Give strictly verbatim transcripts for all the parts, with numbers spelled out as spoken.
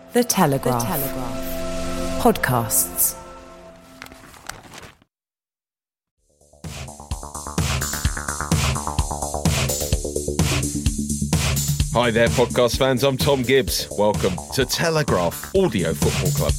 The Telegraph. The Telegraph. Podcasts. Hi there, podcast fans. I'm Tom Gibbs. Welcome to Telegraph Audio Football Club.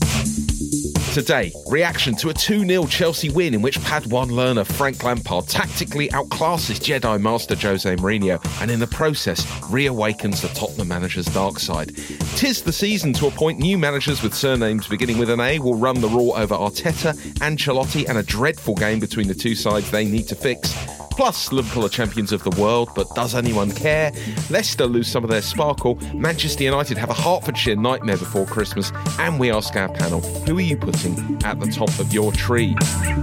Today, reaction to a two nil Chelsea win in which Padawan learner Frank Lampard tactically outclasses Jedi Master Jose Mourinho and in the process reawakens the Tottenham manager's dark side. Tis the season to appoint new managers with surnames beginning with an A will run the raw over Arteta, Ancelotti and a dreadful game between the two sides they need to fix. Plus, Liverpool are champions of the world, but does anyone care? Leicester lose some of their sparkle. Manchester United have a Hertfordshire nightmare before Christmas. And we ask our panel, who are you putting at the top of your tree?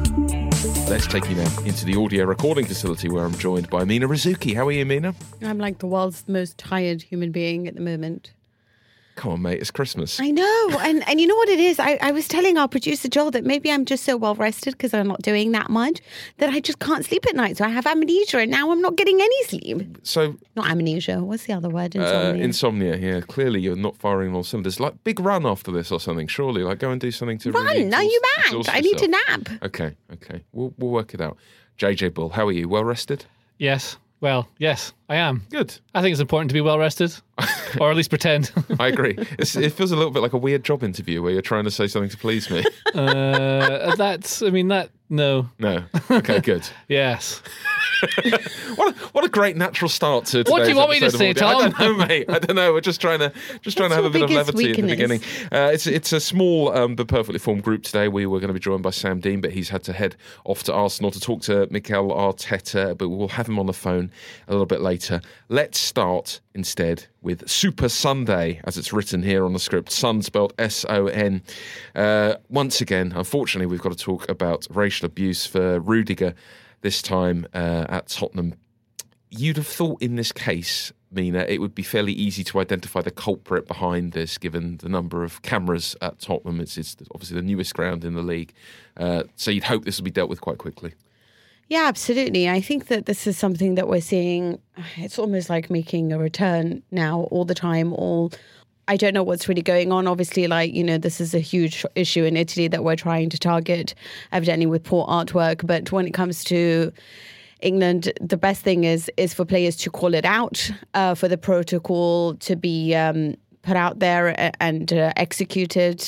Let's take you now into the audio recording facility where I'm joined by Mina Rizuki. How are you, Mina? I'm like the world's most tired human being at the moment. Come on, mate, it's Christmas. I know. And and you know what it is? I, I was telling our producer, Joel, that maybe I'm just so well rested because I'm not doing that much that I just can't sleep at night. So I have amnesia and now I'm not getting any sleep. So Not amnesia. What's the other word? Insomnia. Uh, insomnia, yeah. Clearly you're not firing on all cylinders. Like, big run after this or something, surely. Like, go and do something to Run, really now exhaust- you back. exhaust I need to yourself. nap. Okay, okay. We'll, we'll work it out. J J Bull, how are you? Well rested? Yes. Well, yes, I am. Good. I think it's important to be well rested, or at least pretend. I agree. It's, it feels a little bit like a weird job interview where you're trying to say something to please me. uh, that's, I mean, that, no. No. Okay, good. Yes. What a, what a great natural start to today's What do you want me to episode say, of Audio. Tom? I don't know, mate. I don't know. We're just trying to just trying What's to have a your bit of biggest levity at the weakness? beginning. Uh, it's it's a small um, but perfectly formed group today. We were going to be joined by Sam Dean, but he's had to head off to Arsenal to talk to Mikel Arteta. But we'll have him on the phone a little bit later. Let's start instead with Super Sunday, as it's written here on the script. Sun spelled S O N. Uh, once again, unfortunately, we've got to talk about racial abuse for Rudiger. This time uh, at Tottenham. You'd have thought in this case, Mina, it would be fairly easy to identify the culprit behind this, given the number of cameras at Tottenham. It's, it's obviously the newest ground in the league. Uh, so you'd hope this will be dealt with quite quickly. Yeah, absolutely. I think that this is something that we're seeing. It's almost like making a return now all the time. All I don't know what's really going on. Obviously, like, you know, this is a huge issue in Italy that we're trying to target, evidently with poor artwork. But when it comes to England, the best thing is is for players to call it out, uh, for the protocol to be um, put out there and uh, executed.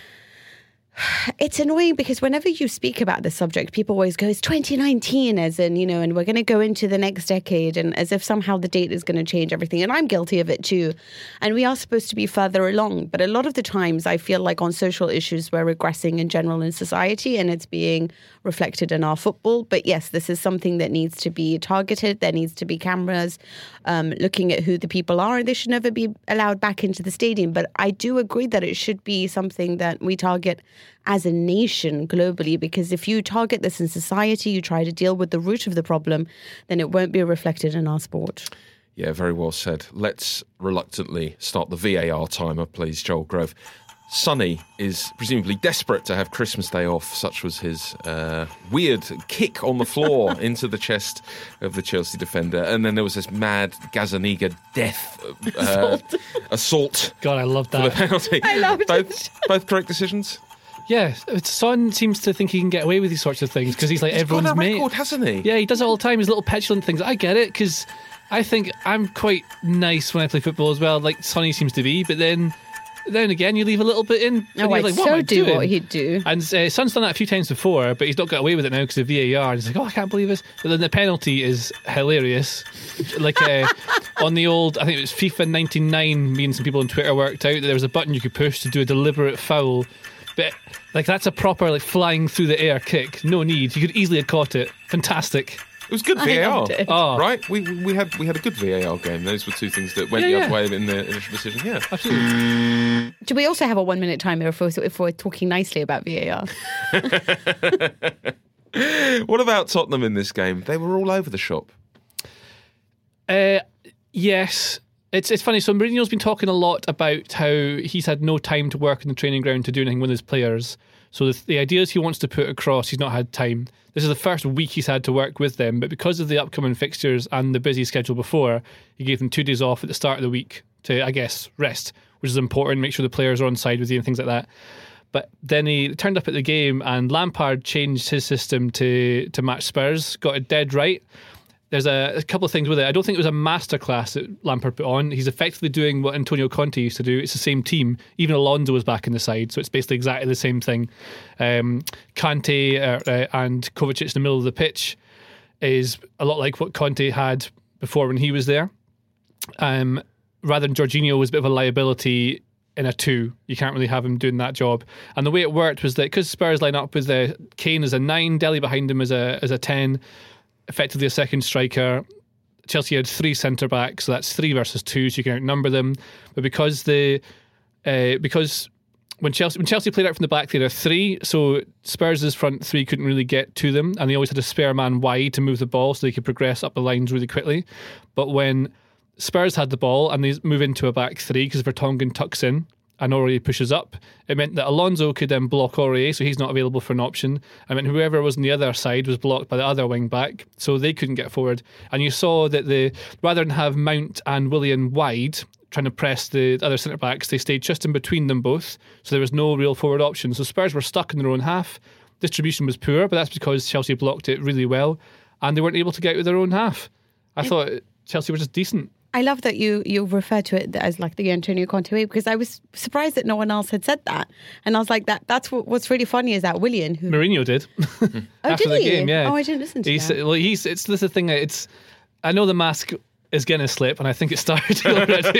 It's annoying because whenever you speak about this subject, people always go, it's twenty nineteen, as in, you know, and we're going to go into the next decade, and as if somehow the date is going to change everything. And I'm guilty of it too. And we are supposed to be further along. But a lot of the times I feel like on social issues, we're regressing in general in society, and it's being reflected in our football. But yes, this is something that needs to be targeted. There needs to be cameras um, looking at who the people are, and they should never be allowed back into the stadium. But I do agree that it should be something that we target as a nation globally, because if you target this in society, you try to deal with the root of the problem, then it won't be reflected in our sport. Yeah, very well said. Let's reluctantly start the V A R timer, please, Joel Grove. Sonny is presumably desperate to have Christmas Day off. Such was his uh, weird kick on the floor into the chest of the Chelsea defender. And then there was this mad Gazzaniga death uh, assault. assault. God, I love For the that. penalty. I loved both, it. Both correct decisions? Yeah, Son seems to think he can get away with these sorts of things because he's like He's everyone's got a mate. record, hasn't he? Yeah, he does it all the time. His little petulant things. I get it because I think I'm quite nice when I play football as well, like Sonny seems to be. But then, then again, you leave a little bit in. And No, you're I like, what so am I do doing? what he'd do. And uh, Son's done that a few times before, but he's not got away with it now because of V A R. And he's like, oh, I can't believe this. But then the penalty is hilarious. Like uh, on the old, I think it was FIFA ninety-nine, me and some people on Twitter worked out that there was a button you could push to do a deliberate foul. But like that's a proper like flying through the air kick. No need. You could easily have caught it. Fantastic. It was good I V A R, loved it. Oh. right? We we had we had a good V A R game. Those were two things that went Yeah, the yeah. other way in the initial decision. Yeah, Absolutely. Do we also have a one minute timer if we're, if we're talking nicely about V A R? What about Tottenham in this game? They were all over the shop. Uh, yes. It's it's funny. So Mourinho's been talking a lot about how he's had no time to work in the training ground to do anything with his players. So the, the ideas he wants to put across, he's not had time. This is the first week he's had to work with them, but because of the upcoming fixtures and the busy schedule before, he gave them two days off at the start of the week to, I guess, rest. which is important. Make sure the players are on side with you and things like that. But then he turned up at the game, and Lampard changed his system to to match Spurs. Got it dead right. There's a, a couple of things with it. I don't think it was a masterclass that Lampard put on. He's effectively doing what Antonio Conte used to do. It's the same team. Even Alonso was back in the side, so it's basically exactly the same thing. Um, Kante uh, uh, and Kovacic in the middle of the pitch is a lot like what Conte had before when he was there. Um, rather than Jorginho was a bit of a liability in a two. You can't really have him doing that job. And the way it worked was that because Spurs line up with the Kane as a nine, Dele behind him as a as a ten, effectively a second striker. Chelsea had three centre backs, so that's three versus two, so you can outnumber them. But because the uh, because when Chelsea when Chelsea played out from the back, they had three, so Spurs' front three couldn't really get to them, and they always had a spare man wide to move the ball so they could progress up the lines really quickly. But when Spurs had the ball and they move into a back three because Vertonghen tucks in and Aurier pushes up, it meant that Alonso could then block Aurier, so he's not available for an option. I mean, whoever was on the other side was blocked by the other wing back, so they couldn't get forward. And you saw that the rather than have Mount and Willian wide trying to press the other centre backs, they stayed just in between them both, so there was no real forward option. So Spurs were stuck in their own half. Distribution was poor, but that's because Chelsea blocked it really well, and they weren't able to get out of their own half. I yeah. thought Chelsea were just decent. I love that you you refer to it as like the Antonio Conte way, because I was surprised that no one else had said that, and I was like, that that's what, what's really funny is that Willian, who Mourinho did oh, after did the he? game, yeah. Oh, I didn't listen to he's, that. Well, he's it's this is the thing. It's I know the mask is going to slip, and I think it started already.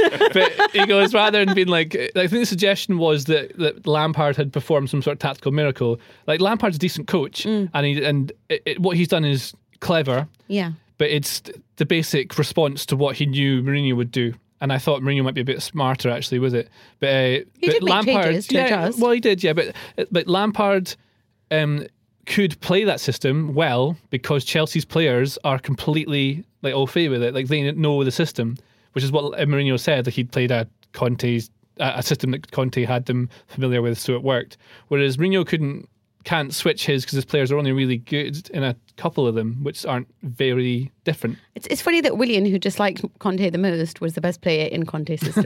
But he goes, rather than being like, I think the suggestion was that, that Lampard had performed some sort of tactical miracle. Like Lampard's a decent coach, mm. and he and it, it, what he's done is clever. Yeah. But it's the basic response to what he knew Mourinho would do. And I thought Mourinho might be a bit smarter actually with it. But uh, he but did make Lampard, changes to yeah, adjust. Well, he did, yeah. But but Lampard um, could play that system well because Chelsea's players are completely like au fait with it. Like they know the system, which is what Mourinho said. Like he'd played a Conte's a system that Conte had them familiar with, so it worked. Whereas Mourinho couldn't. Can't switch his because his players are only really good in a couple of them, which aren't very different. It's it's funny that Willian, who disliked Conte the most, was the best player in Conte's system.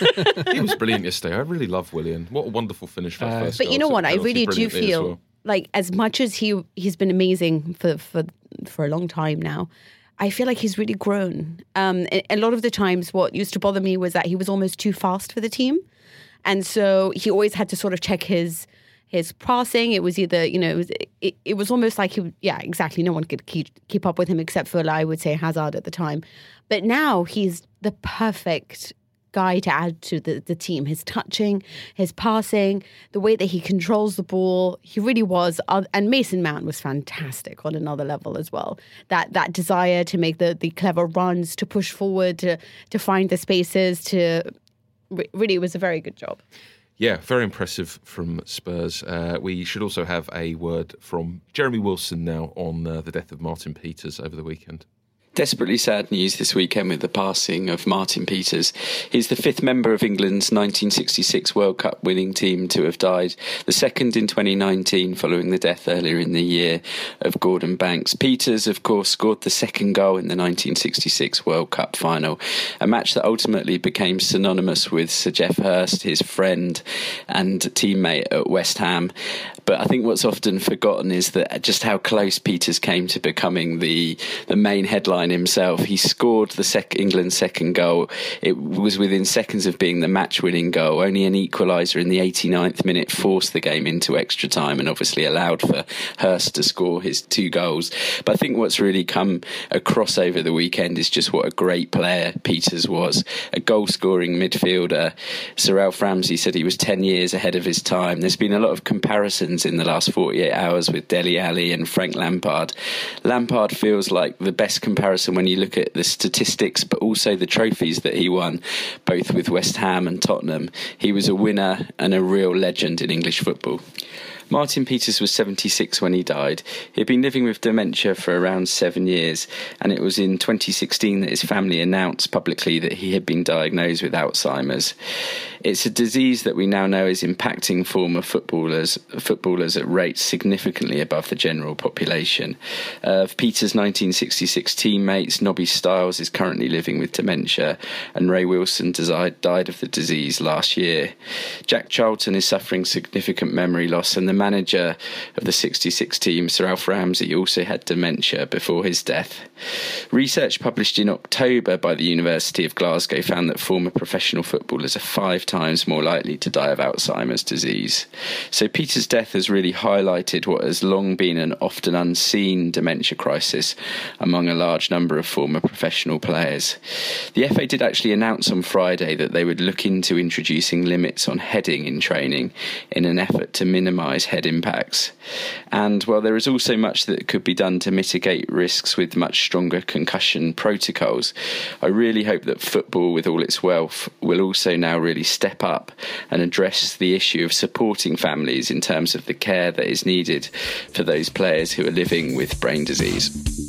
He was brilliant yesterday. I really love Willian. What a wonderful finish for uh, first. But you know what? I really do feel as well. like as much as he he's been amazing for for for a long time now, I feel like he's really grown. Um, a, a lot of the times, what used to bother me was that he was almost too fast for the team, and so he always had to sort of check his. His passing, it was either, you know, it was it, it was almost like he, yeah, exactly. No one could keep keep up with him except for, I would say, Hazard at the time. But now he's the perfect guy to add to the, the team. His touching, his passing, the way that he controls the ball, he really was. And Mason Mount was fantastic on another level as well. That that desire to make the the clever runs, to push forward, to to find the spaces, to really, it was a very good job. Yeah, very impressive from Spurs. Uh, we should also have a word from Jeremy Wilson now on uh, the death of Martin Peters over the weekend. Desperately sad news this weekend with the passing of Martin Peters. He's the fifth member of England's nineteen sixty-six World Cup winning team to have died, the second in twenty nineteen following the death earlier in the year of Gordon Banks. Peters, of course, scored the second goal in the nineteen sixty-six World Cup final, a match that ultimately became synonymous with Sir Geoff Hurst, his friend and teammate at West Ham. But I think what's often forgotten is that just how close Peters came to becoming the the main headline himself. He scored the sec- England's second goal. It was within seconds of being the match-winning goal. Only an equaliser in the eighty-ninth minute forced the game into extra time and obviously allowed for Hurst to score his two goals. But I think what's really come across over the weekend is just what a great player Peters was. A goal-scoring midfielder. Sir Alf Ramsey said he was ten years ahead of his time. There's been a lot of comparisons in the last forty-eight hours with Dele Alli and Frank Lampard. Lampard feels like the best comparison when you look at the statistics, but also the trophies that he won, both with West Ham and Tottenham. He was a winner and a real legend in English football. Martin Peters was seventy-six when he died. He had been living with dementia for around seven years, and it was in twenty sixteen that his family announced publicly that he had been diagnosed with Alzheimer's. It's a disease that we now know is impacting former footballers footballers at rates significantly above the general population. Uh, of Peter's nineteen sixty-six teammates, Nobby Stiles is currently living with dementia, and Ray Wilson died, died of the disease last year. Jack Charlton is suffering significant memory loss, and the manager of the sixty-six team, Sir Alf Ramsey, also had dementia before his death. Research published in October by the University of Glasgow found that former professional footballers are five times more likely to die of Alzheimer's disease. So Peter's death has really highlighted what has long been an often unseen dementia crisis among a large number of former professional players. The F A did actually announce on Friday that they would look into introducing limits on heading in training in an effort to minimise head impacts. And while there is also much that could be done to mitigate risks with much stronger concussion protocols, I really hope that football, with all its wealth, will also now really step up and address the issue of supporting families in terms of the care that is needed for those players who are living with brain disease.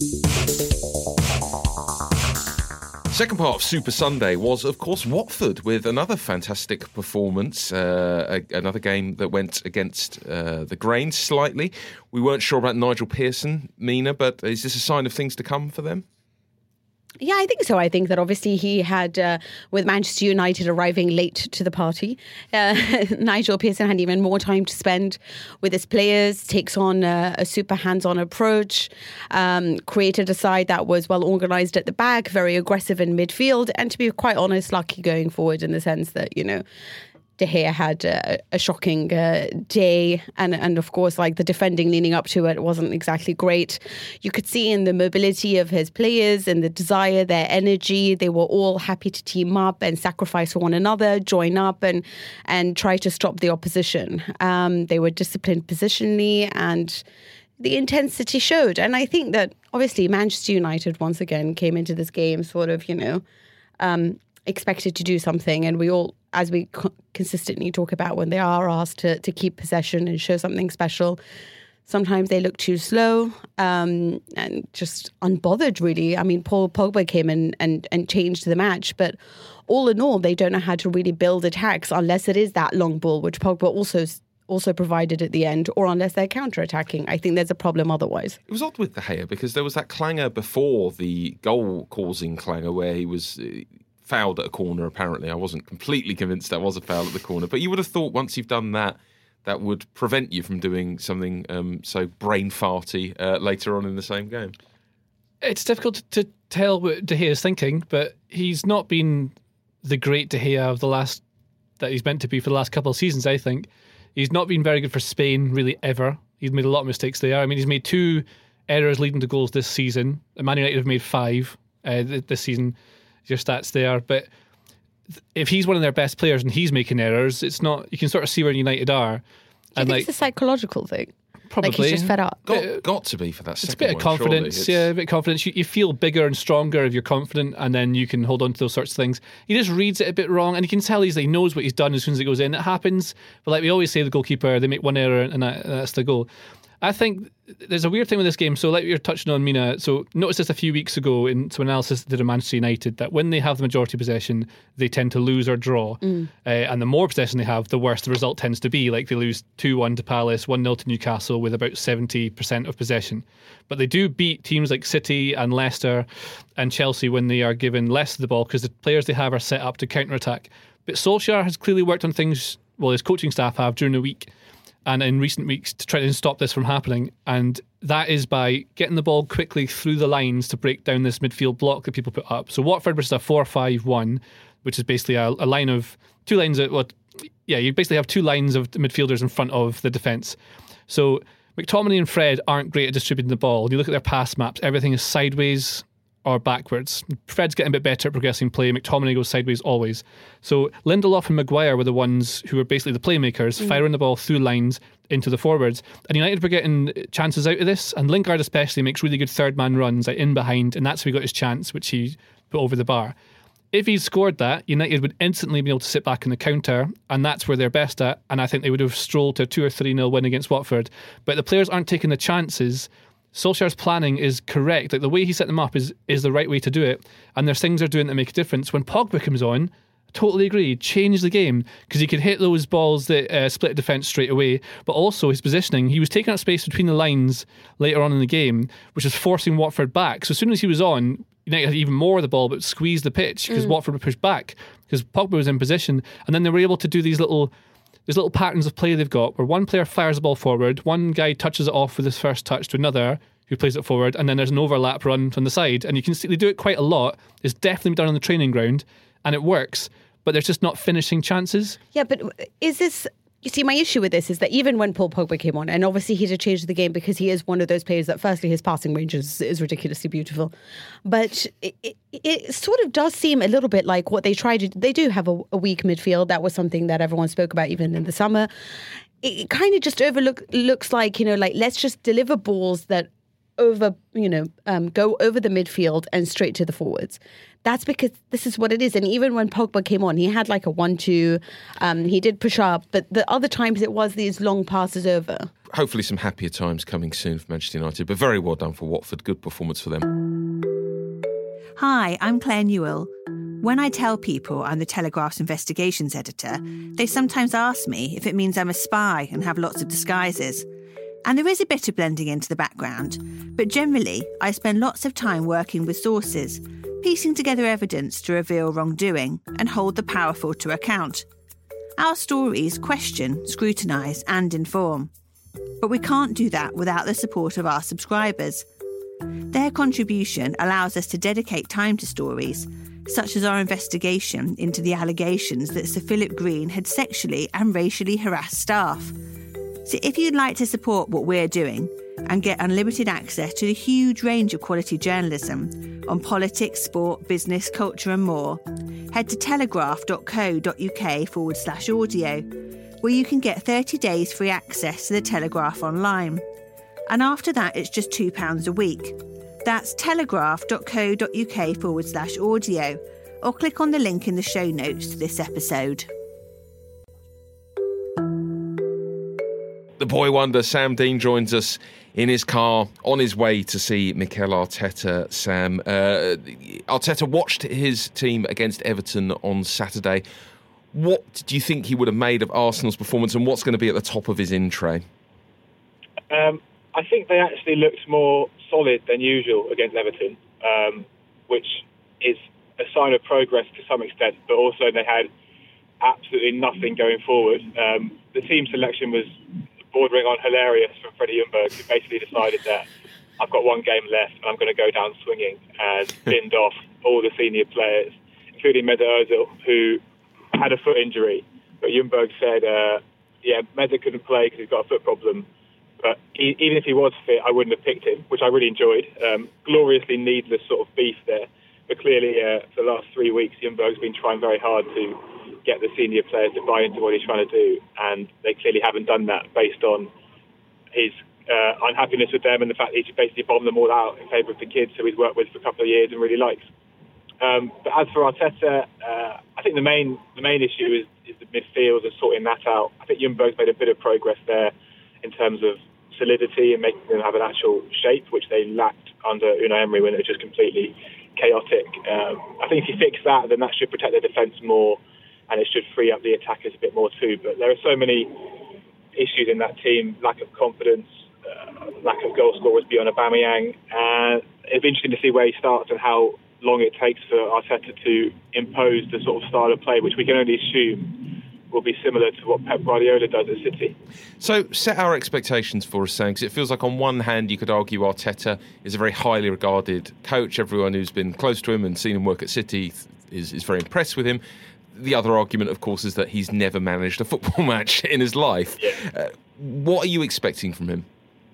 Second part of Super Sunday was, of course, Watford with another fantastic performance, uh, a, another game that went against uh, the grain slightly. We weren't sure about Nigel Pearson, Mina, but is this a sign of things to come for them? Yeah, I think so. I think that obviously he had, uh, with Manchester United arriving late to the party, uh, Nigel Pearson had even more time to spend with his players, takes on uh, a super hands-on approach, um, created a side that was well organised at the back, very aggressive in midfield, and to be quite honest, lucky going forward in the sense that, you know, De Gea had a, a shocking uh, day, and and of course, like the defending leading up to it wasn't exactly great. You could see in the mobility of his players and the desire, their energy. They were all happy to team up and sacrifice for one another, join up and and try to stop the opposition. Um, they were disciplined positionally, and the intensity showed. And I think that obviously Manchester United once again came into this game sort of, you know, um, expected to do something, and we all, as we co- consistently talk about, when they are asked to, to keep possession and show something special, sometimes they look too slow um, and just unbothered, really. I mean, Paul Pogba came in and, and changed the match, but all in all, they don't know how to really build attacks unless it is that long ball, which Pogba also also provided at the end, or unless they're counter-attacking. I think there's a problem otherwise. It was odd with De Gea because there was that clanger before the goal-causing clanger where he was Uh, fouled at a corner, apparently. I wasn't completely convinced that was a foul at the corner, but you would have thought once you've done that, that would prevent you from doing something um, so brain-farty uh, later on in the same game. It's difficult to tell what De Gea is thinking, but he's not been the great De Gea of the last, that he's meant to be for the last couple of seasons, I think. He's not been very good for Spain, really, ever. He's made a lot of mistakes there. I mean, he's made two errors leading to goals this season. Man United have made five uh, this season. Your stats there, but if he's one of their best players and he's making errors, it's not. You can sort of see where United are. Do you and think like, it's a psychological thing? Probably. Like he's just fed up. Got, got to be for that second It's a bit one, of confidence, surely. yeah, a bit of confidence. You, you feel bigger and stronger if you're confident, and then you can hold on to those sorts of things. He just reads it a bit wrong, and you can tell he's, he knows what he's done as soon as it goes in. It happens, but like we always say, the goalkeeper, they make one error and that, that's the goal. I think there's a weird thing with this game. So like you're touching on, Mina, so noticed this a few weeks ago in some analysis that did of Manchester United, that when they have the majority possession, they tend to lose or draw. Mm. Uh, and the more possession they have, the worse the result tends to be. Like they lose two one to Palace, one nil to Newcastle with about seventy percent of possession. But they do beat teams like City and Leicester and Chelsea when they are given less of the ball because the players they have are set up to counter-attack. But Solskjaer has clearly worked on things, well, his coaching staff have during the week and in recent weeks to try to stop this from happening. And that is by getting the ball quickly through the lines to break down this midfield block that people put up. So Watford versus a four five one, which is basically a, a line of two lines of what, yeah, you basically have two lines of midfielders in front of the defence. So McTominay and Fred aren't great at distributing the ball. When you look at their pass maps, everything is sideways or backwards. Fred's getting a bit better at progressing play. McTominay goes sideways always. So Lindelof and Maguire were the ones who were basically the playmakers, mm. firing the ball through lines into the forwards. And United were getting chances out of this, and Lingard especially makes really good third-man runs like in behind, and that's how he got his chance, which he put over the bar. If he'd scored that, United would instantly be able to sit back in the counter, and that's where they're best at, and I think they would have strolled to a two or three nil win against Watford. But the players aren't taking the chances. Solskjaer's planning is correct. Like the way he set them up is is the right way to do it, and there's things they're doing that make a difference. When Pogba comes on, totally agree, changed the game because he could hit those balls that uh, split defence straight away, but also his positioning. He was taking up space between the lines later on in the game, which was forcing Watford back. So as soon as he was on, United had even more of the ball, but squeezed the pitch because mm. Watford would push back because Pogba was in position, and then they were able to do these little There's little patterns of play they've got where one player fires the ball forward, one guy touches it off with his first touch to another who plays it forward, and then there's an overlap run from the side. And you can see they do it quite a lot. It's definitely done on the training ground, and it works, but there's just not finishing chances. Yeah, but is this... You see, my issue with this is that even when Paul Pogba came on, and obviously he did change the game because he is one of those players that, firstly, his passing range is, is ridiculously beautiful. But it, it, it sort of does seem a little bit like what they tried to... They do have a, a weak midfield. That was something that everyone spoke about even in the summer. It, it kind of just overlook looks like, you know, like, let's just deliver balls that over, you know, um, go over the midfield and straight to the forwards. That's because this is what it is. And even when Pogba came on, he had like a one two. Um, he did push up, but the other times it was these long passes over. Hopefully some happier times coming soon for Manchester United, but very well done for Watford. Good performance for them. Hi, I'm Claire Newell. When I tell people I'm the Telegraph's investigations editor, they sometimes ask me if it means I'm a spy and have lots of disguises. And there is a bit of blending into the background, but generally I spend lots of time working with sources, piecing together evidence to reveal wrongdoing and hold the powerful to account. Our stories question, scrutinise and inform. But we can't do that without the support of our subscribers. Their contribution allows us to dedicate time to stories, such as our investigation into the allegations that Sir Philip Green had sexually and racially harassed staff. So if you'd like to support what we're doing and get unlimited access to the huge range of quality journalism on politics, sport, business, culture and more, head to telegraph.co.uk forward slash audio, where you can get thirty days free access to the Telegraph online. And after that, it's just two pounds a week. That's telegraph.co.uk forward slash audio, or click on the link in the show notes to this episode. The boy wonder, Sam Dean, joins us in his car on his way to see Mikel Arteta. Sam, uh, Arteta watched his team against Everton on Saturday. What do you think he would have made of Arsenal's performance, and what's going to be at the top of his in tray? Um, I think they actually looked more solid than usual against Everton, um, which is a sign of progress to some extent, but also they had absolutely nothing going forward. Um, the team selection was bordering on hilarious from Freddie Ljungberg, who basically decided that I've got one game left and I'm going to go down swinging, and binned off all the senior players, including Mesut Ozil, who had a foot injury. But Ljungberg said, uh, yeah, Mesut couldn't play because he's got a foot problem. But he, even if he was fit, I wouldn't have picked him, which I really enjoyed. Um, gloriously needless sort of beef there. But clearly, uh, for the last three weeks, Ljungberg's been trying very hard to get the senior players to buy into what he's trying to do, and they clearly haven't done that based on his uh, unhappiness with them and the fact that he's basically bombed them all out in favour of the kids who he's worked with for a couple of years and really likes. Um, but as for Arteta, uh, I think the main the main issue is, is the midfield and sorting that out. I think Ljungberg's made a bit of progress there in terms of solidity and making them have an actual shape, which they lacked under Unai Emery when it was just completely chaotic. Um, I think if you fix that, then that should protect the defence more, and it should free up the attackers a bit more too. But there are so many issues in that team: lack of confidence, uh, lack of goal scorers beyond Aubameyang. And it'll be interesting to see where he starts and how long it takes for Arteta to impose the sort of style of play, which we can only assume will be similar to what Pep Guardiola does at City. So set our expectations for us, Sam, because it feels like on one hand you could argue Arteta is a very highly regarded coach. Everyone who's been close to him and seen him work at City is, is very impressed with him. The other argument, of course, is that he's never managed a football match in his life. Yeah. Uh, what are you expecting from him?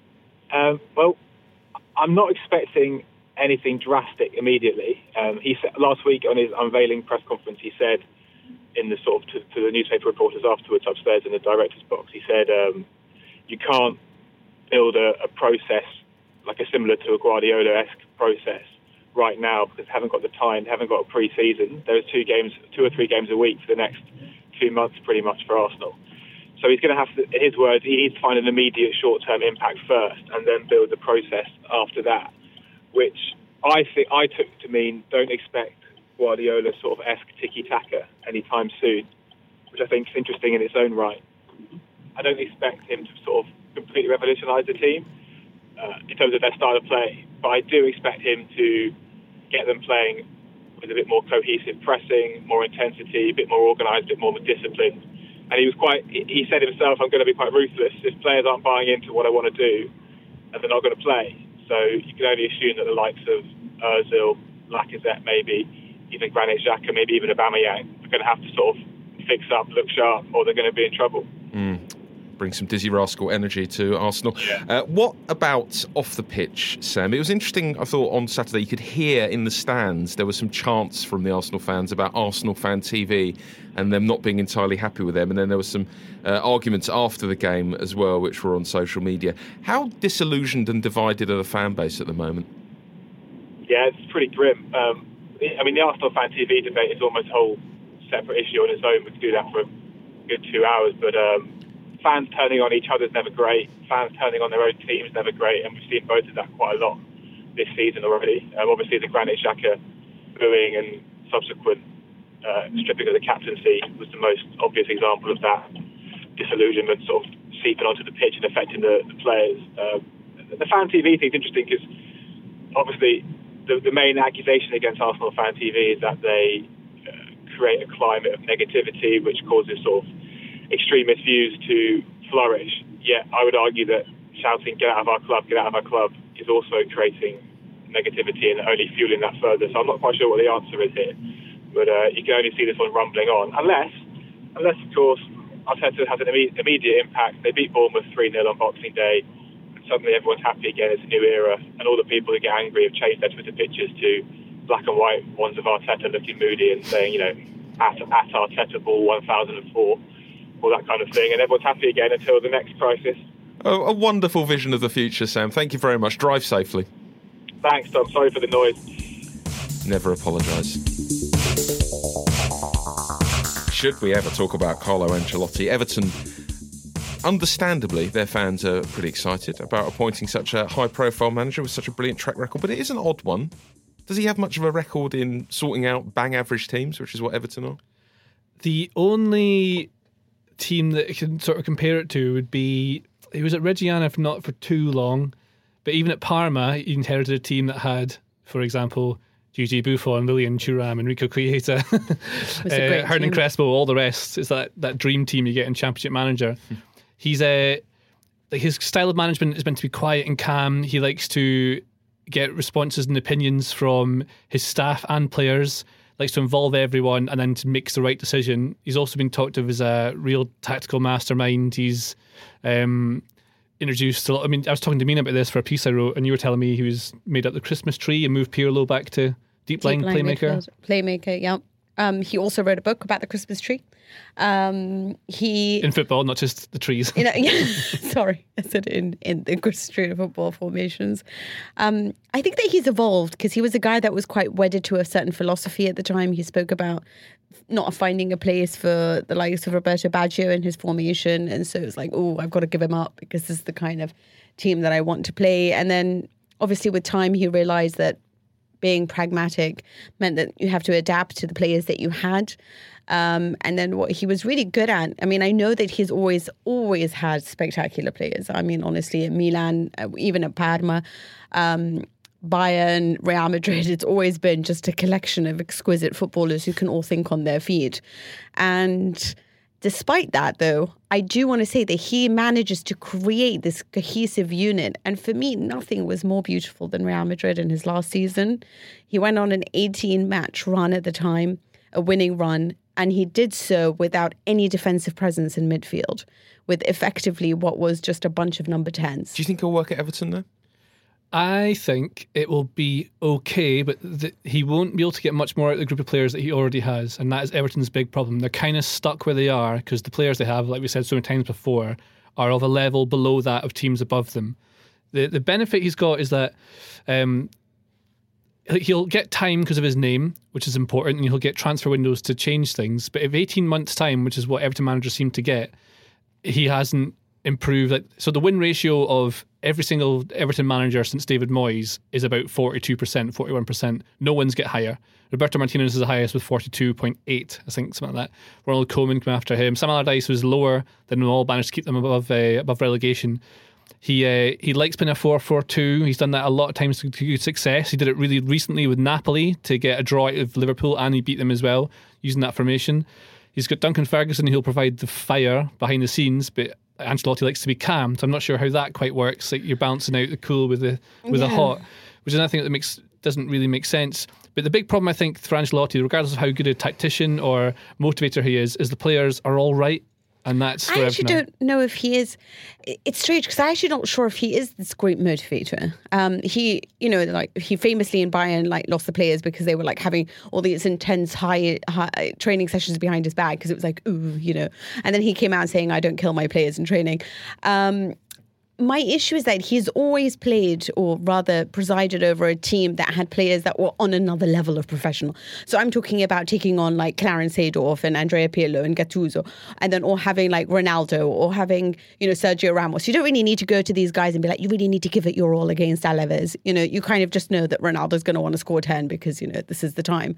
Um, well, I'm not expecting anything drastic immediately. Um, he said last week on his unveiling press conference, he said in the sort of to, to the newspaper reporters afterwards upstairs in the director's box, he said um, you can't build a, a process like a similar to a Guardiola-esque process right now because they haven't got the time, they haven't got a pre-season. There's two games, two or three games a week for the next two months pretty much for Arsenal. So he's going to have to, in his words, he needs to find an immediate short-term impact first and then build the process after that, which I think I took to mean don't expect Guardiola sort of esque tiki-taka anytime soon, which I think is interesting in its own right. I don't expect him to sort of completely revolutionise the team uh, in terms of their style of play, but I do expect him to get them playing with a bit more cohesive pressing, more intensity, a bit more organised, a bit more disciplined. And he was quite, he said himself, I'm going to be quite ruthless. If players aren't buying into what I want to do, and they're not going to play. So you can only assume that the likes of Ozil, Lacazette maybe, even Granit Xhaka, maybe even Aubameyang, are going to have to sort of fix up, look sharp, or they're going to be in trouble. Mm. Bring some Dizzy Rascal energy to Arsenal. Yeah. Uh, what about off the pitch, Sam? It was interesting, I thought, on Saturday you could hear in the stands there were some chants from the Arsenal fans about Arsenal Fan T V and them not being entirely happy with them. And then there was some uh, arguments after the game as well, which were on social media. How disillusioned and divided are the fan base at the moment? Yeah, it's pretty grim. Um, I mean, the Arsenal Fan T V debate is almost a whole separate issue on its own. We could do that for a good two hours, but... Um, Fans turning on each other is never great. Fans turning on their own team is never great, and we've seen both of that quite a lot this season already. Um, obviously, the Granit Xhaka booing and subsequent uh, stripping of the captaincy was the most obvious example of that disillusionment sort of seeping onto the pitch and affecting the, the players. Um, the Fan T V thing is interesting because obviously the, the main accusation against Arsenal Fan T V is that they uh, create a climate of negativity which causes sort of extremist views to flourish. Yet I would argue that shouting "get out of our club, get out of our club" is also creating negativity and only fueling that further. So I'm not quite sure what the answer is here, but uh, you can only see this one rumbling on, unless, unless of course Arteta has an imme- immediate impact. They beat Bournemouth three nil on Boxing Day, and suddenly everyone's happy again. It's a new era, and all the people who get angry have changed their Twitter pictures to black and white ones of Arteta looking moody and saying, you know, at, at Arteta ball one thousand four. All that kind of thing, and everyone's happy again until the next crisis. Oh, a wonderful vision of the future, Sam. Thank you very much. Drive safely. Thanks, Tom. Sorry for the noise. Never apologise. Should we ever talk about Carlo Ancelotti? Everton, understandably, their fans are pretty excited about appointing such a high-profile manager with such a brilliant track record, but it is an odd one. Does he have much of a record in sorting out bang-average teams, which is what Everton are? The only team that you can sort of compare it to would be, he was at Reggiana for not for too long, but even at Parma he inherited a team that had, for example, Gigi Buffon, Lilian Thuram, Enrico Chiesa, uh, Hernan Crespo, all the rest. It's that, that dream team you get in Championship Manager. He's a like his style of management is meant to be quiet and calm. He likes to get responses and opinions from his staff and players, likes to involve everyone and then to makes the right decision. He's also been talked of as a real tactical mastermind. He's um, introduced a lot. I mean, I was talking to Mina about this for a piece I wrote, and you were telling me he was made up the Christmas tree and moved Pirlo back to deep line playmaker. Midfield. Playmaker, yeah. Um, he also wrote a book about the Christmas tree. Um, he in football, not just the trees. You know, yeah, sorry, I said in in the Christmas tree of football formations. Um, I think that he's evolved because he was a guy that was quite wedded to a certain philosophy at the time. He spoke about not finding a place for the likes of Roberto Baggio in his formation, and so it's like, oh, I've got to give him up because this is the kind of team that I want to play. And then, obviously, with time, he realised that being pragmatic meant that you have to adapt to the players that you had. Um, and then what he was really good at, I mean, I know that he's always, always had spectacular players. I mean, honestly, at Milan, even at Parma, um, Bayern, Real Madrid, it's always been just a collection of exquisite footballers who can all think on their feet. And despite that, though, I do want to say that he manages to create this cohesive unit. And for me, nothing was more beautiful than Real Madrid in his last season. He went on an eighteen-match run at the time, a winning run, and he did so without any defensive presence in midfield, with effectively what was just a bunch of number tens. Do you think he'll work at Everton, though? I think it will be okay, but th- he won't be able to get much more out of the group of players that he already has, and that is Everton's big problem. They're kind of stuck where they are because the players they have, like we said so many times before, are of a level below that of teams above them. The the benefit he's got is that um, he'll get time because of his name, which is important, and he'll get transfer windows to change things. But if eighteen months' time, which is what Everton managers seem to get, he hasn't improved. Like, so the win ratio of every single Everton manager since David Moyes is about forty-two percent, forty-one percent. No one's get higher. Roberto Martinez is the highest with forty-two point eight, I think, something like that. Ronald Koeman came after him. Sam Allardyce was lower than them all, managed to keep them above uh, above relegation. He uh, he likes playing a four four two. He's done that a lot of times to good success. He did it really recently with Napoli to get a draw out of Liverpool, and he beat them as well using that formation. He's got Duncan Ferguson, who'll provide the fire behind the scenes, but Ancelotti likes to be calm, so I'm not sure how that quite works. Like, you're balancing out the cool with the with yeah. the hot, which is another thing that makes doesn't really make sense. But the big problem, I think, for Ancelotti, regardless of how good a tactician or motivator he is, is the players are all right. And that's I actually don't know if he is. It's strange because I actually not sure if he is this great motivator. Um, he, you know, like he famously in Bayern like lost the players because they were like having all these intense high, high training sessions behind his back because it was like ooh, you know. And then he came out saying, "I don't kill my players in training." Um, my issue is that he's always played, or rather presided over, a team that had players that were on another level of professional. So I'm talking about taking on like Clarence Seedorf and Andrea Pirlo and Gattuso, and then or having like Ronaldo or having, you know, Sergio Ramos. You don't really need to go to these guys and be like, you really need to give it your all against Alaves. You know, you kind of just know that Ronaldo's going to want to score ten because, you know, this is the time.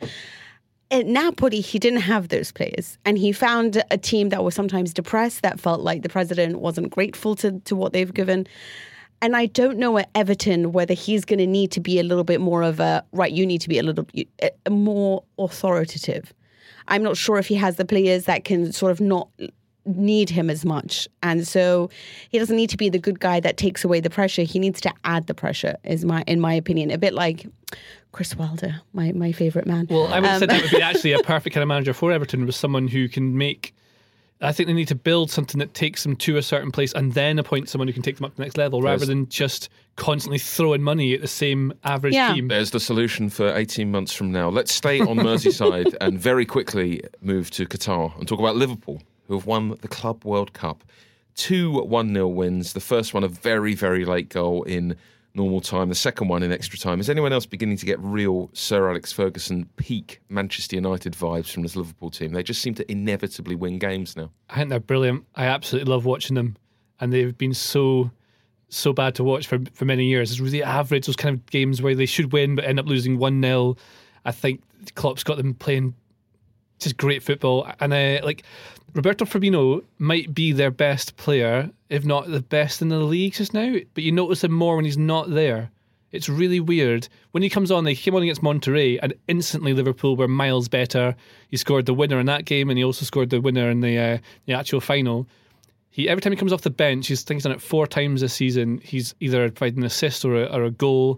At Napoli, he didn't have those players. And he found a team that was sometimes depressed, that felt like the president wasn't grateful to, to what they've given. And I don't know at Everton whether he's going to need to be a little bit more of a, right, you need to be a little a more authoritative. I'm not sure if he has the players that can sort of not need him as much. And so he doesn't need to be the good guy that takes away the pressure. He needs to add the pressure, is my in my opinion. A bit like Chris Wilder, my, my favourite man. Well, I would have um, said that would be actually a perfect kind of manager for Everton, was someone who can make... I think they need to build something that takes them to a certain place and then appoint someone who can take them up to the next level, rather than just constantly throwing money at the same average yeah. team. There's the solution for eighteen months from now. Let's stay on Merseyside and very quickly move to Qatar and talk about Liverpool, who have won the Club World Cup. Two one nil wins. The first one a very, very late goal in normal time. The second one in extra time. Is anyone else beginning to get real Sir Alex Ferguson peak Manchester United vibes from this Liverpool team? They just seem to inevitably win games now. I think they're brilliant. I absolutely love watching them. And they've been so, so bad to watch for, for many years. It's really average, those kind of games where they should win but end up losing one nil. I think Klopp's got them playing just great football. And uh, like Roberto Firmino might be their best player, if not the best in the league just now, but you notice him more when he's not there. It's really weird. When he comes on, they came on against Monterrey and instantly Liverpool were miles better. He scored the winner in that game and he also scored the winner in the, uh, the actual final. He every time he comes off the bench, he's, I think he's done it four times this season, he's either provided an assist or a, or a goal.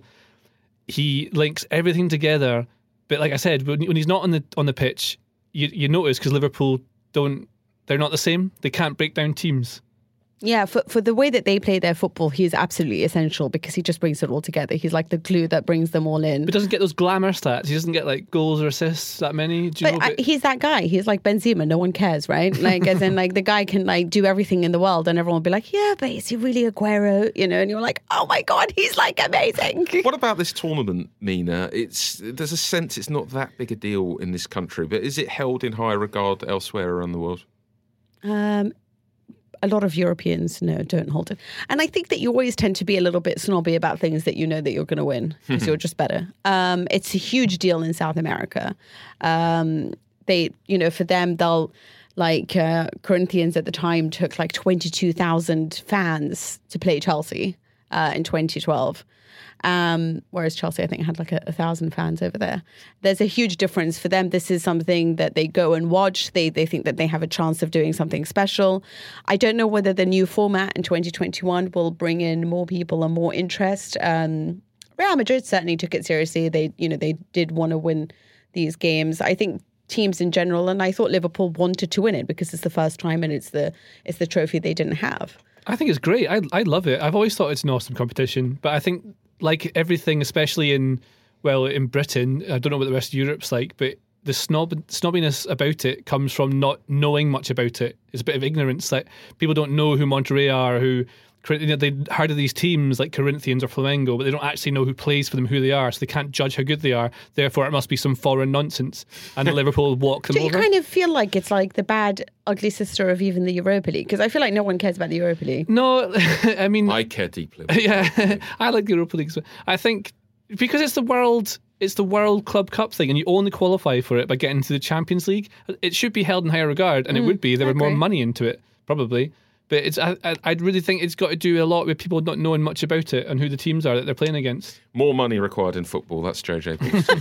He links everything together. But like I said, when, when he's not on the on the pitch, you, you notice because Liverpool don't, they're not the same. They can't break down teams. Yeah, for for the way that they play their football, he's absolutely essential because he just brings it all together. He's like the glue that brings them all in. But doesn't get those glamour stats. He doesn't get like goals or assists that many. Do you but know, I, he's that guy. He's like Benzema. No one cares, right? Like, as in, like the guy can like do everything in the world, and everyone will be like, "Yeah, but is he really Aguero?" You know, and you're like, "Oh my god, he's like amazing." What about this tournament, Mina? It's there's a sense it's not that big a deal in this country, but is it held in high regard elsewhere around the world? Um. A lot of Europeans, no, don't hold it. And I think that you always tend to be a little bit snobby about things that you know that you're going to win because you're just better. Um, it's a huge deal in South America. Um, they, you know, for them, they'll, like uh, Corinthians at the time took like twenty-two thousand fans to play Chelsea uh, in twenty twelve. Um, whereas Chelsea, I think, had like a, a thousand fans over there. There's a huge difference for them. This is something that they go and watch. They they think that they have a chance of doing something special. I don't know whether the new format in twenty twenty-one will bring in more people and more interest. Um, Real Madrid certainly took it seriously. They, you know, they did want to win these games. I think teams in general, and I thought Liverpool wanted to win it because it's the first time and it's the it's the trophy they didn't have. I think it's great. I I love it. I've always thought it's an awesome competition, but I think, like everything, especially in, well, in Britain, I don't know what the rest of Europe's like, but the snob snobbiness about it comes from not knowing much about it. It's a bit of ignorance. Like, people don't know who Monterrey are, who You know, they heard of these teams like Corinthians or Flamengo, but they don't actually know who plays for them, who they are, so they can't judge how good they are. Therefore, it must be some foreign nonsense, and Liverpool walk them Do you over. kind of feel like it's like the bad, ugly sister of even the Europa League? Because I feel like no one cares about the Europa League. No, I mean, I care deeply about yeah, I like the Europa League. I think because it's the world, it's the World Club Cup thing, and you only qualify for it by getting to the Champions League. It should be held in higher regard, and it would be. There I were more agree. money into it, probably. But it's, I, I I really think it's got to do a lot with people not knowing much about it and who the teams are that they're playing against. More money required in football. That's J J.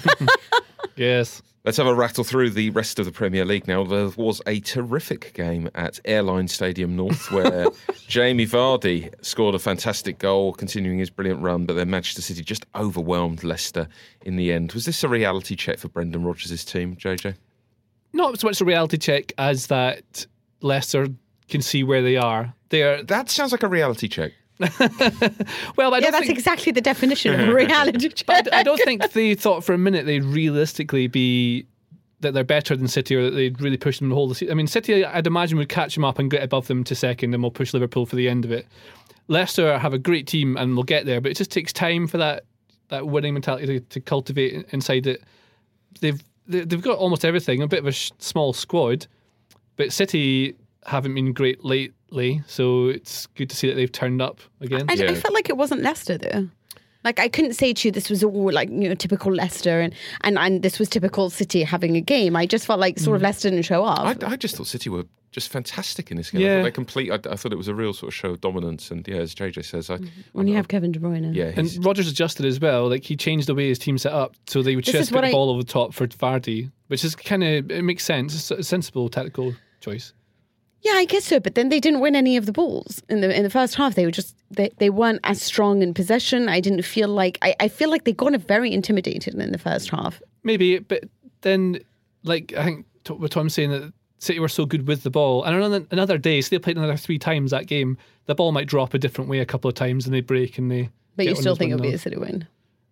Yes. Let's have a rattle through the rest of the Premier League now. There was a terrific game at Airline Stadium North where Jamie Vardy scored a fantastic goal, continuing his brilliant run, but then Manchester City just overwhelmed Leicester in the end. Was this a reality check for Brendan Rodgers' team, J J? Not so much a reality check as that Leicester can see where they are. They are. That sounds like a reality check. Well, I Yeah, don't that's think, exactly the definition of a reality check. But I don't think they thought for a minute they'd realistically be that they're better than City or that they'd really push them the whole. I mean, City, I'd imagine, would catch them up and get above them to second, and we'll push Liverpool for the end of it. Leicester have a great team and will get there, but it just takes time for that that winning mentality to, to cultivate inside it. They've they- they've got almost everything, a bit of a sh- small squad, but City haven't been great lately, so it's good to see that they've turned up again. I, Yeah. I felt like it wasn't Leicester though. Like I couldn't say to you this was all like you know typical Leicester and, and, and this was typical City having a game. I just felt like sort of Leicester didn't show up. I, I just thought City were just fantastic in this game. I Yeah. thought they complete. I, I thought it was a real sort of show of dominance, and yeah, as J J says, I, when I, you have Kevin De Bruyne. yeah, And he's, Rodgers adjusted as well. Like he changed the way his team set up so they would This just is put what the I- ball over the top for Vardy, which is kind of it makes sense. It's a sensible tactical choice. Yeah, I guess so. But then they didn't win any of the balls in the in the first half. They were just they, they weren't as strong in possession. I didn't feel like I, I feel like they got very intimidated in the first half. Maybe, but then like I think t- what Tom's saying that City were so good with the ball, and on another day, so they played another three times that game. The ball might drop a different way a couple of times, and they break and they. But get you one still as think one it'll be nil. a City win.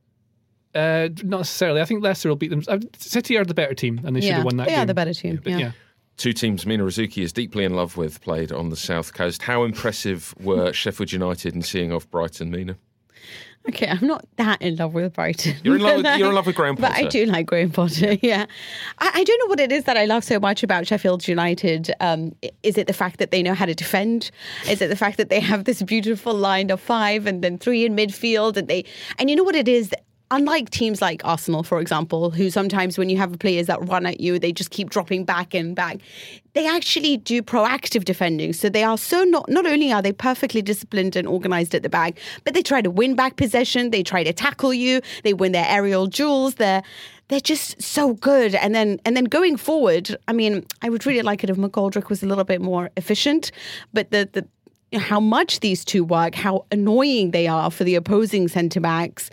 Uh, not necessarily. I think Leicester will beat them. Uh, City are the better team, and they should Yeah, have won that they game. are the better team, But yeah. yeah. two teams Mina Rizuki is deeply in love with played on the South Coast. How impressive were Sheffield United in seeing off Brighton, Mina? Okay, I'm not that in love with Brighton. You're in love with- you're in love with Graham But I Potter. do like Graham Potter, yeah. I, I don't know what it is that I love so much about Sheffield United. Um, i- is it the fact that they know how to defend? Is it the fact that they have this beautiful line of five and then three in midfield? And they, and you know what it is? Unlike teams like Arsenal, for example, who sometimes when you have players that run at you, they just keep dropping back and back. They actually do proactive defending. So they are so not, not only are they perfectly disciplined and organized at the back, but they try to win back possession. They try to tackle you. They win their aerial duels. They're, they're just so good. And then, and then going forward, I mean, I would really like it if McGoldrick was a little bit more efficient, but the, the, how much these two work, how annoying they are for the opposing centre backs.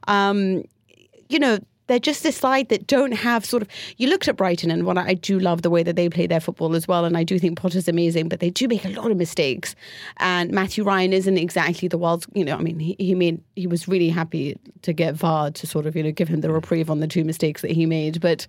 Um, you know, they're just this side that don't have sort of. You looked at Brighton, and what I do love the way that they play their football as well, and I do think Potter's amazing, but they do make a lot of mistakes. And Matthew Ryan isn't exactly the world's. You know, I mean, he, he made he was really happy to get V A R to sort of you know give him the reprieve on the two mistakes that he made, but.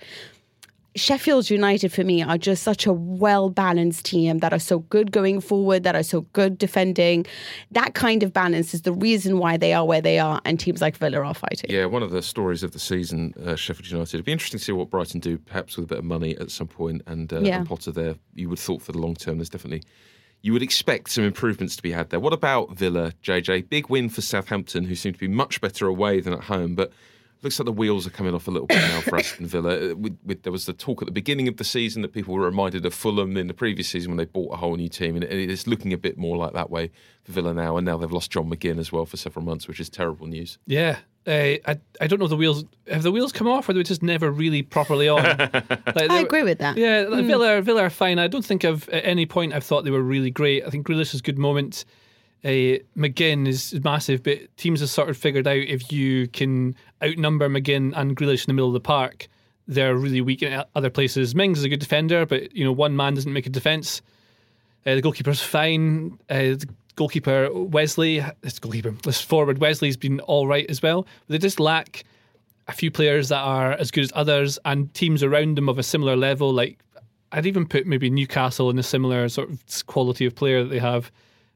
Sheffield United for me are just such a well-balanced team that are so good going forward, that are so good defending. That kind of balance is the reason why they are where they are, and teams like Villa are fighting. Yeah, one of the stories of the season, uh, Sheffield United. It'd be interesting to see what Brighton do, perhaps with a bit of money at some point, and, uh, Yeah. and Potter there. You would have thought for the long term, there's definitely. You would expect some improvements to be had there. What about Villa, J J? Big win for Southampton, who seem to be much better away than at home, but looks like the wheels are coming off a little bit now for Aston Villa. With, with, there was the talk at the beginning of the season that people were reminded of Fulham in the previous season when they bought a whole new team, and it is looking a bit more like that way for Villa now. And now they've lost John McGinn as well for several months, which is terrible news. Yeah, uh, I I don't know if the wheels have the wheels come off or they were just never really properly on. Like, they I were- agree with that. Yeah, like Villa Villa are fine. I don't think I've at any point I've thought they were really great. I think Grealish has good moments. Uh, McGinn is massive, but teams have sort of figured out if you can outnumber McGinn and Grealish in the middle of the park, they're really weak in other places. Mings is a good defender, but you know one man doesn't make a defence. Uh, the goalkeeper's fine. Uh, the goalkeeper Wesley, this goalkeeper, this forward Wesley's been all right as well. But they just lack a few players that are as good as others, and teams around them of a similar level. Like I'd even put maybe Newcastle in a similar sort of quality of player that they have.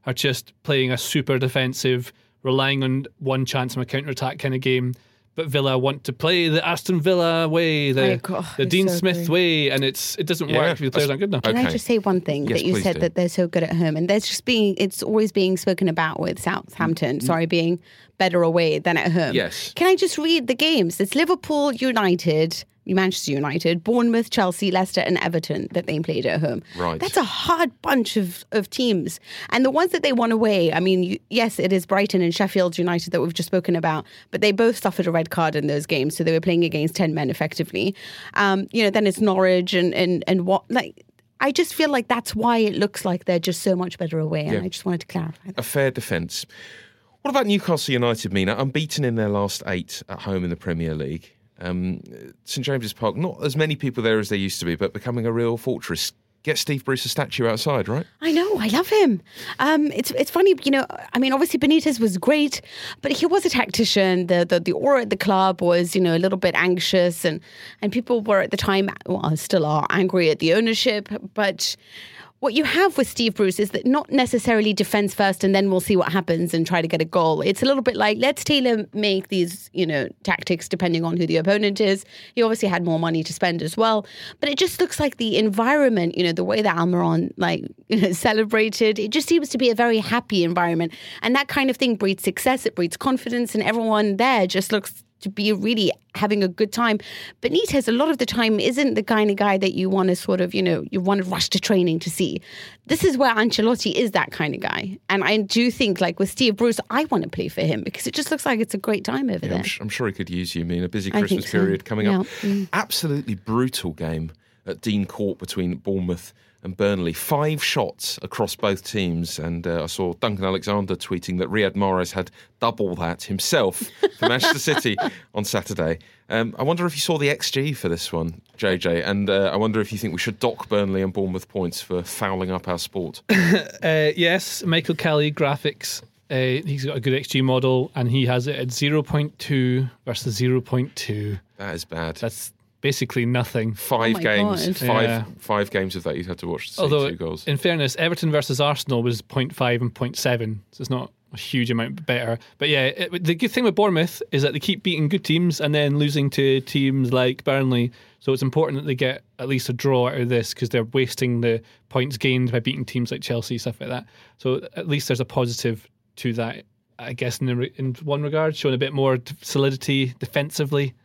are just playing a super defensive, relying on one chance from a counter-attack kind of game. But Villa want to play the Aston Villa way, the, God, the Dean so Smith good. way, and it's it doesn't Yeah, work if the players that's- aren't good enough. Can Okay. I just say one thing Yes, that you please said do. that they're so good at home, and there's just being it's always being spoken about with Southampton. Sorry, being better away than at home. Yes. Can I just read the games? It's Liverpool, United, Manchester United, Bournemouth, Chelsea, Leicester, and Everton that they played at home. Right. That's a hard bunch of, of teams, and the ones that they won away. I mean, you, yes, it is Brighton and Sheffield United that we've just spoken about, but they both suffered a red card in those games, so they were playing against ten men effectively. Um, you know, then it's Norwich and and and what like. I just feel like that's why it looks like they're just so much better away, and Yeah. I just wanted to clarify that. A fair defence. What about Newcastle United, Mina? Unbeaten in their last eight at home in the Premier League. Um, St James's Park, not as many people there as there used to be, but becoming a real fortress. Get Steve Bruce a statue outside, right? I know, I love him. Um, it's it's funny, you know. I mean, obviously Benitez was great, but he was a tactician. The the, the aura at the club was, you know, a little bit anxious, and and people were at the time, well, still are angry at the ownership. But what you have with Steve Bruce is that not necessarily defense first, and then we'll see what happens and try to get a goal. It's a little bit like, let's tailor make these, you know, tactics depending on who the opponent is. He obviously had more money to spend as well, but it just looks like the environment, you know, the way that Almiron like you know, celebrated, it just seems to be a very happy environment, and that kind of thing breeds success. It breeds confidence, and everyone there just looks to be really having a good time. Benitez, a lot of the time, isn't the kind of guy that you want to sort of, you know, you want to rush to training to see. This is where Ancelotti is that kind of guy. And I do think, like with Steve Bruce, I want to play for him because it just looks like it's a great time over Yeah, there. I'm, sh- I'm sure he could use you, Mina. Busy I Christmas think so. period coming up. Yeah. Mm. Absolutely brutal game at Dean Court between Bournemouth and Burnley. Five shots across both teams, and uh, I saw Duncan Alexander tweeting that Riyad Mahrez had double that himself for Manchester City on Saturday. Um, I wonder if you saw the X G for this one, J J, and uh, I wonder if you think we should dock Burnley and Bournemouth points for fouling up our sport. Uh, yes, Michael Kelly graphics. Uh, he's got a good X G model, and he has it at zero point two versus zero point two. That is bad. That's basically nothing. Five Oh my games, God. five Yeah. five games of that you'd had to watch to see Although, two goals. in fairness, Everton versus Arsenal was zero point five and zero point seven, so it's not a huge amount better. But yeah, it, the good thing with Bournemouth is that they keep beating good teams and then losing to teams like Burnley. So it's important that they get at least a draw out of this because they're wasting the points gained by beating teams like Chelsea, stuff like that. So at least there's a positive to that, I guess, in, the, in one regard, showing a bit more solidity defensively,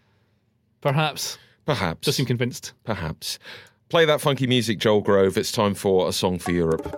perhaps. Perhaps. Just seem convinced. Perhaps. Play that funky music, Joel Grove. It's time for A Song for Europe.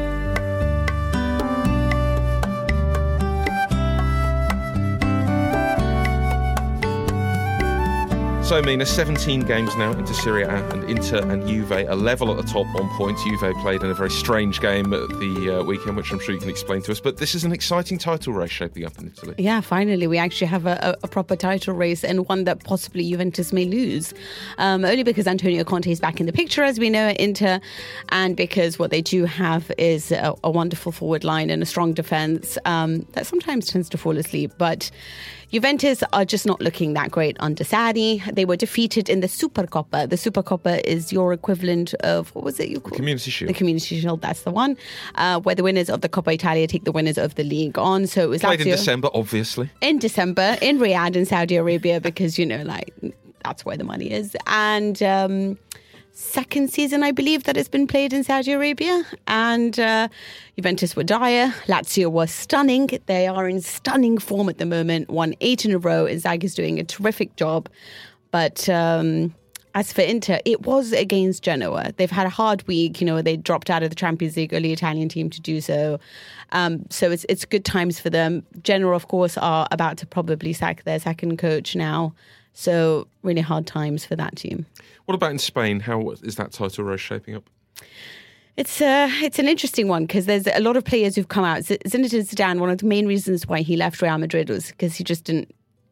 So, Mina, seventeen games now into Serie A, and Inter and Juve are level at the top on points. Juve played in a very strange game at the uh, weekend, which I'm sure you can explain to us. But this is an exciting title race shaping up in Italy. Yeah, finally, we actually have a, a, a proper title race, and one that possibly Juventus may lose. Um, only because Antonio Conte is back in the picture, as we know, at Inter, and because what they do have is a, a wonderful forward line and a strong defence um, that sometimes tends to fall asleep. But Juventus are just not looking that great under Sarri. They were defeated in the Supercoppa. The Supercoppa is your equivalent of, what was it you called? Community Shield. The Community Shield, that's the one, uh, where the winners of the Coppa Italia take the winners of the league on. So it was Played in Lazio December, obviously. in December in Riyadh in Saudi Arabia because, you know, like that's where the money is. And um, second season, I believe, that it's been played in Saudi Arabia. And uh, Juventus were dire. Lazio was stunning. They are in stunning form at the moment. Won eight in a row. Inzaghi's doing a terrific job. But um, as for Inter, it was against Genoa. They've had a hard week. You know, they dropped out of the Champions League, early Italian team to do so. Um, so it's it's good times for them. Genoa, of course, are about to probably sack their second coach now. So really hard times for that team. What about in Spain? How is that title race shaping up? It's uh, it's an interesting one because there's a lot of players who've come out. Z- Zinedine Zidane, one of the main reasons why he left Real Madrid was because he just didn't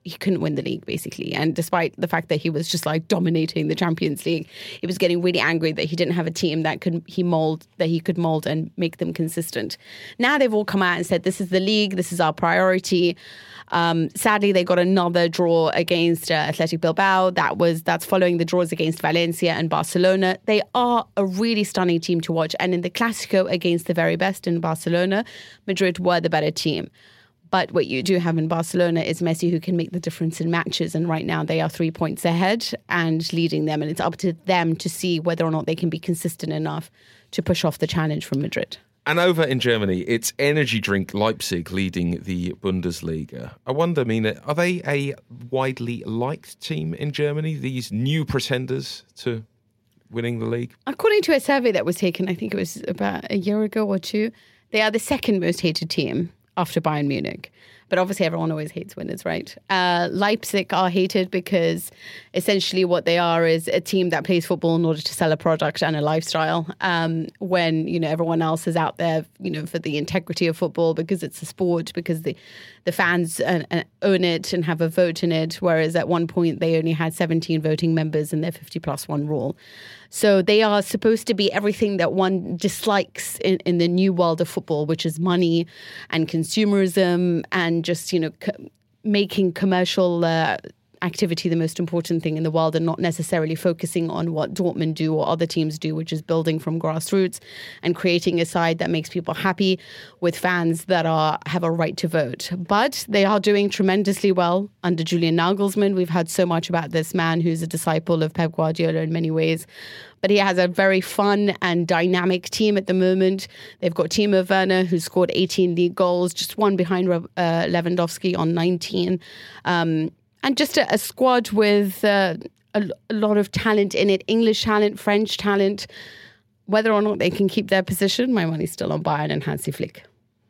he couldn't win the league, basically. And despite the fact that he was just like dominating the Champions League, he was getting really angry that he didn't have a team that could he mold that he could mold and make them consistent. Now they've all come out and said, this is the league, this is our priority. Um, sadly, they got another draw against uh, Athletic Bilbao. That was that's following the draws against Valencia and Barcelona. They are a really stunning team to watch. And in the Clásico against the very best in Barcelona, Madrid were the better team. But what you do have in Barcelona is Messi, who can make the difference in matches. And right now they are three points ahead and leading them. And it's up to them to see whether or not they can be consistent enough to push off the challenge from Madrid. And over in Germany, it's energy drink Leipzig leading the Bundesliga. I wonder, Mina, are they a widely liked team in Germany, these new pretenders to winning the league? According to a survey that was taken, I think it was about a year ago or two, they are the second most hated team after Bayern Munich. But obviously everyone always hates winners, right? Uh, Leipzig are hated because essentially what they are is a team that plays football in order to sell a product and a lifestyle. Um, when, you know, everyone else is out there, you know, for the integrity of football because it's a sport, because the, the fans uh, uh, own it and have a vote in it. Whereas at one point they only had seventeen voting members in their fifty plus one rule. So they are supposed to be everything that one dislikes in, in the new world of football, which is money and consumerism and just, you know, co- making commercial uh, activity the most important thing in the world and not necessarily focusing on what Dortmund do or other teams do, which is building from grassroots and creating a side that makes people happy with fans that are have a right to vote. But they are doing tremendously well under Julian Nagelsmann. We've heard so much about this man who's a disciple of Pep Guardiola in many ways. But he has a very fun and dynamic team at the moment. They've got Timo Werner, who scored eighteen league goals, just one behind uh, Lewandowski on nineteen. Um, and just a, a squad with uh, a, a lot of talent in it, English talent, French talent. Whether or not they can keep their position, my money's still on Bayern and Hansi Flick.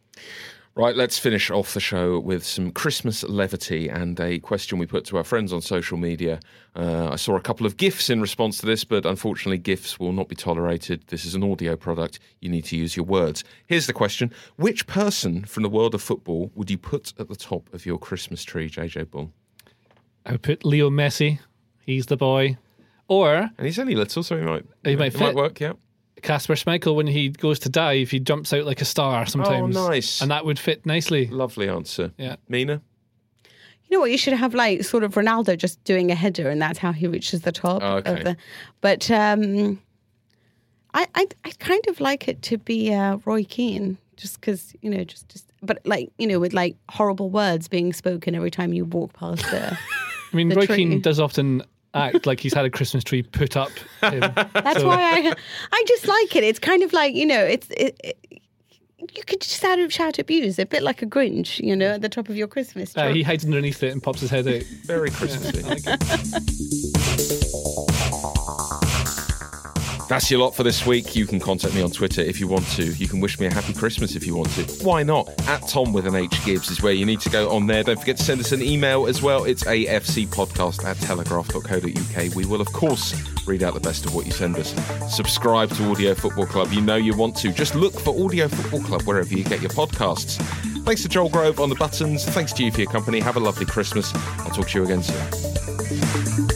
Right, let's finish off the show with some Christmas levity and a question we put to our friends on social media. Uh, I saw a couple of GIFs in response to this, but unfortunately GIFs will not be tolerated. This is an audio product. You need to use your words. Here's the question. Which person from the world of football would you put at the top of your Christmas tree, J J Bull? I would put Leo Messi. He's the boy. Or... And he's only little, so he might, he might, it might work, yeah. Kasper Schmeichel, when he goes to dive, he jumps out like a star sometimes. Oh, nice. And that would fit nicely. Lovely answer. Yeah. Mina? You know what? You should have like sort of Ronaldo just doing a header, and that's how he reaches the top. Oh, okay. Of the. But um, I, I, I kind of like it to be uh, Roy Keane, just because you know, just, just, but like you know, with like horrible words being spoken every time you walk past the. I mean, the Roy tree. Keane does often act like he's had a Christmas tree put up him. That's So- why I, I just like it. It's kind of like you know, it's. It, it, you could just shout, shout abuse, a bit like a Grinch, you know, at the top of your Christmas tree. Uh, he hides underneath it and pops his head out. Very Christmassy. I like it. That's your lot for this week. You can contact me on Twitter if you want to. You can wish me a happy Christmas if you want to. Why not? At Tom with an H Gibbs is where you need to go on there. Don't forget to send us an email as well. It's a f c podcast at telegraph dot co dot u k. We will, of course, read out the best of what you send us. Subscribe to Audio Football Club. You know you want to. Just look for Audio Football Club wherever you get your podcasts. Thanks to Joel Grove on the buttons. Thanks to you for your company. Have a lovely Christmas. I'll talk to you again soon.